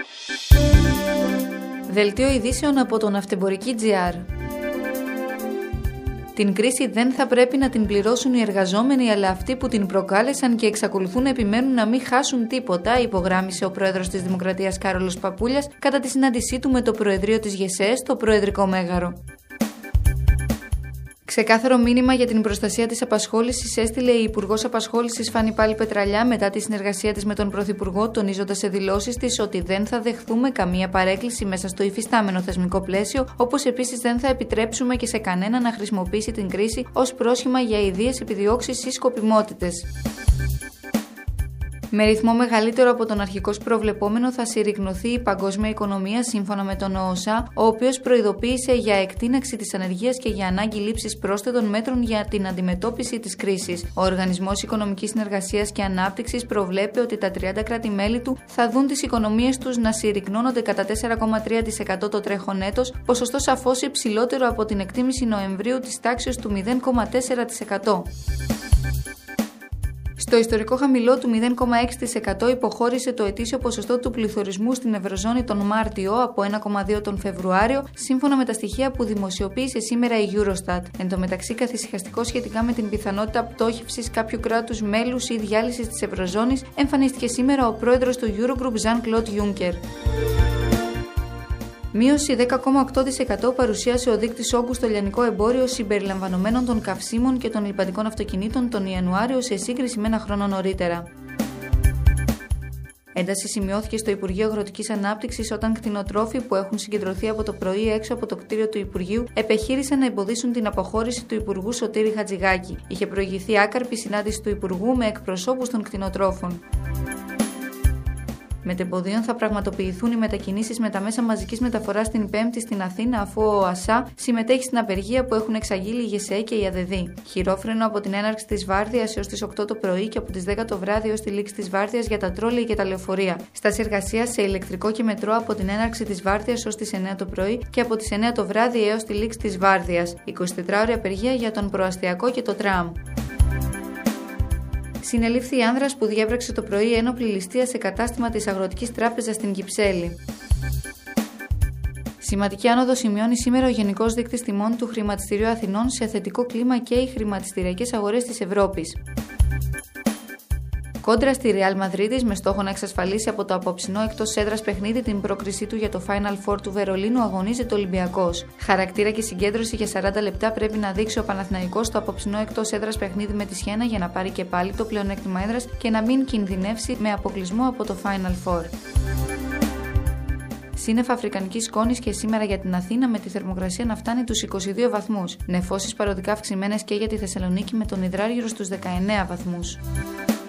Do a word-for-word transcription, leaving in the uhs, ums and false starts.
Δελτίο ειδήσεων από το Ναυτεμπορική τζι αρ. Την κρίση δεν θα πρέπει να την πληρώσουν οι εργαζόμενοι, αλλά αυτοί που την προκάλεσαν και εξακολουθούν να επιμένουν να μην χάσουν τίποτα, υπογράμμισε ο πρόεδρος της Δημοκρατίας Κάρολος Παπούλιας κατά τη συνάντησή του με το Προεδρείο της ΓΕΣΕ στο Προεδρικό Μέγαρο. Ξεκάθαρο μήνυμα για την προστασία της απασχόλησης έστειλε η Υπουργός Απασχόλησης Φάνη Πάλι-Πετραλιά μετά τη συνεργασία της με τον Πρωθυπουργό, τονίζοντας σε δηλώσεις της ότι δεν θα δεχθούμε καμία παρέκκληση μέσα στο υφιστάμενο θεσμικό πλαίσιο, όπως επίσης δεν θα επιτρέψουμε και σε κανένα να χρησιμοποιήσει την κρίση ως πρόσχημα για ιδίες επιδιώξεις ή σκοπιμότητες. Με ρυθμό μεγαλύτερο από τον αρχικώς προβλεπόμενο θα συρρικνωθεί η παγκόσμια οικονομία σύμφωνα με τον ΟΟΣΑ, ο οποίος προειδοποίησε για εκτείναξη της ανεργίας και για ανάγκη λήψης πρόσθετων μέτρων για την αντιμετώπιση της κρίσης. Ο Οργανισμός Οικονομικής Συνεργασίας και Ανάπτυξης προβλέπει ότι τα τριάντα κράτη-μέλη του θα δουν τις οικονομίες τους να συρρικνώνονται κατά τέσσερα κόμμα τρία τοις εκατό το τρέχον έτος, ποσοστό σαφώς υψηλότερο από την εκτίμηση Νοεμβρίου της τάξης του μηδέν κόμμα τέσσερα τοις εκατό. Στο ιστορικό χαμηλό του μηδέν κόμμα έξι τοις εκατό υποχώρησε το ετήσιο ποσοστό του πληθωρισμού στην Ευρωζώνη τον Μάρτιο από ένα κόμμα δύο τον Φεβρουάριο, σύμφωνα με τα στοιχεία που δημοσιοποίησε σήμερα η Eurostat. Εν τω μεταξύ, καθησυχαστικό σχετικά με την πιθανότητα πτώχευσης κάποιου κράτους μέλους ή διάλυσης της Ευρωζώνης, εμφανίστηκε σήμερα ο πρόεδρος του Eurogroup Jean-Claude Juncker. Μείωση δέκα κόμμα οκτώ τοις εκατό παρουσίασε ο δείκτης όγκου στο λιανικό εμπόριο συμπεριλαμβανομένων των καυσίμων και των λιπαντικών αυτοκινήτων τον Ιανουάριο σε σύγκριση με ένα χρόνο νωρίτερα. Ένταση σημειώθηκε στο Υπουργείο Αγροτικής Ανάπτυξης όταν κτηνοτρόφοι που έχουν συγκεντρωθεί από το πρωί έξω από το κτίριο του Υπουργείου επεχείρησαν να εμποδίσουν την αποχώρηση του Υπουργού Σωτήρη Χατζηγάκη. Είχε προηγηθεί άκαρπη συνάντηση του Υπουργού με εκπροσώπους των κτηνοτρόφων. Μετεμποδίων θα πραγματοποιηθούν οι μετακινήσεις με τα μέσα μαζικής μεταφοράς την Πέμπτη στην Αθήνα, αφού ο ΟΑΣΑ συμμετέχει στην απεργία που έχουν εξαγγείλει η ΓΕΣΕ και η ΑΔΔ. Χειρόφρενο από την έναρξη της βάρδιας έως τις οκτώ το πρωί και από τις δέκα το βράδυ έως τη λήξη της βάρδιας για τα τρόλεϊ και τα λεωφορεία. Στάση εργασίας σε ηλεκτρικό και μετρό από την έναρξη της βάρδιας έως τις εννέα το πρωί και από τις εννέα το βράδυ έως τη λήξη της βάρδιας. εικοσιτετράωρη απεργία για τον προαστιακό και το τραμ. Συνελήφθη άνδρας που διέπραξε το πρωί ένοπλη ληστεία σε κατάστημα της Αγροτικής Τράπεζας στην Κυψέλη. Σημαντική άνοδο σημειώνει σήμερα ο Γενικός Δείκτης Τιμών του Χρηματιστηρίου Αθηνών, σε θετικό κλίμα και οι χρηματιστηριακές αγορές της Ευρώπης. Κόντρα στη Ρεάλ Μαδρίτης, με στόχο να εξασφαλίσει από το απόψινό εκτός έδρας παιχνίδι την πρόκρισή του για το Final Four του Βερολίνου, αγωνίζεται ο Ολυμπιακός. Χαρακτήρα και συγκέντρωση για σαράντα λεπτά πρέπει να δείξει ο Παναθηναϊκός στο απόψινό εκτός έδρας παιχνίδι με τη Σιένα για να πάρει και πάλι το πλεονέκτημα έδρας και να μην κινδυνεύσει με αποκλεισμό από το Final Four. Σύννεφα αφρικανικής σκόνης και σήμερα για την Αθήνα, με τη θερμοκρασία να φτάνει τους είκοσι δύο βαθμούς. Νεφώσεις παροδικά αυξημένες και για τη Θεσσαλονίκη, με τον υδράργυρο στους δεκαεννέα βαθμούς.